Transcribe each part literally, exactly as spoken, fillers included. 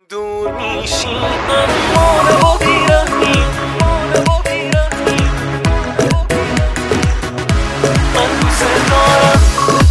دور میشی اما و بیرحمی من دوست دارم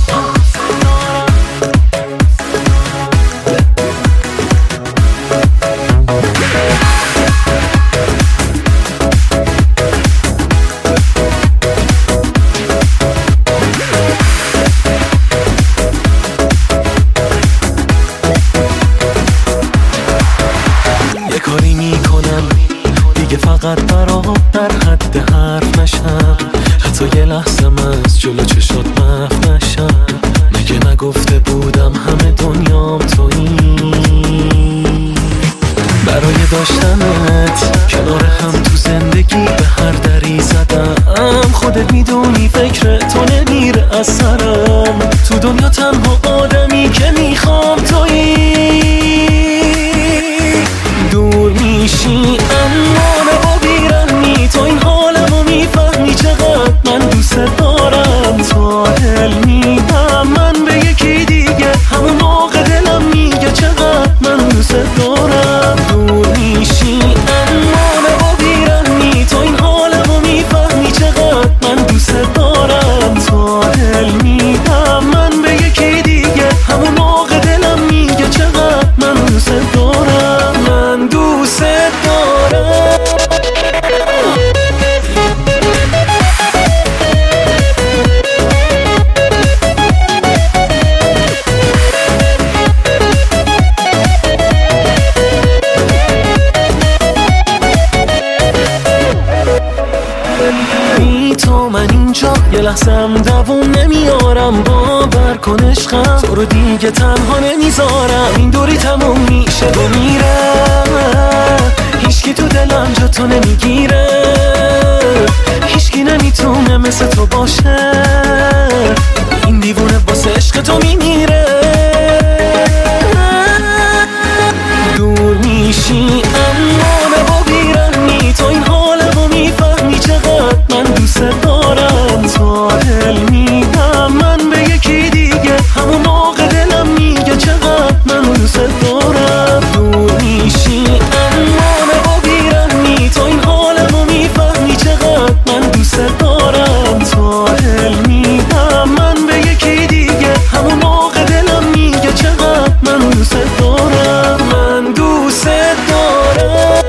کاری میکنم دیگه فقط برات در حد حرف نشم، حتی یه لحظه من از جلو چشات محو نشم. مگه نگفته بودم همه دنیام تویی؟ برای داشتنت کنار هم تو زندگی به هر دری زدم. خودت میدونی فکر تو نمیره از سرم، تو دنیا تنها آدمی که میخوام تویی. دور میشی اما نه و بیرحمی، تو این حالمو میفهمی چقدر من دوست دارم. ساحل میدم من به یکی دیگه، همون موقع دلم میگه چقدر من دوست دارم. دور میشی اما نه و بیرحمی، تو این حالمو میفهمی چقدر من دوست دارم. ساحل میدم من به یکی دیگه، همون موقع دلم میگه چقدر من دوست دارم. من دوست دارم. بی تو من اینجا یه لحظم دووم نمیارم، باور کن عشقم تو رو دیگه تنها نمیذارم. این دوری تموم میشه و میره، هیچکی تو دلم جا تو نمیگیره، هیچکی نمیتونه مثل تو باشه. این دیوونه واسه عشق تو میمیره. دور میشی اما نه و بیرحمی، تو این حالمو میفهمی چقدر من دوست دارم. ساحل میدم من به یکی دیگه، همون موقع دلم میگه چقدر من دوست دارم. دور میشی اما نه و بیرحمی، تو این حالمو میفهمی چقدر من دوست دارم. ساحل میدم من به یکی دیگه، همون موقع دلم میگه چقدر من دوست دارم. من دوست دارم.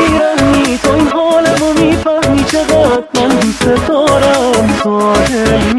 چقدر من دوست دارم. ساحل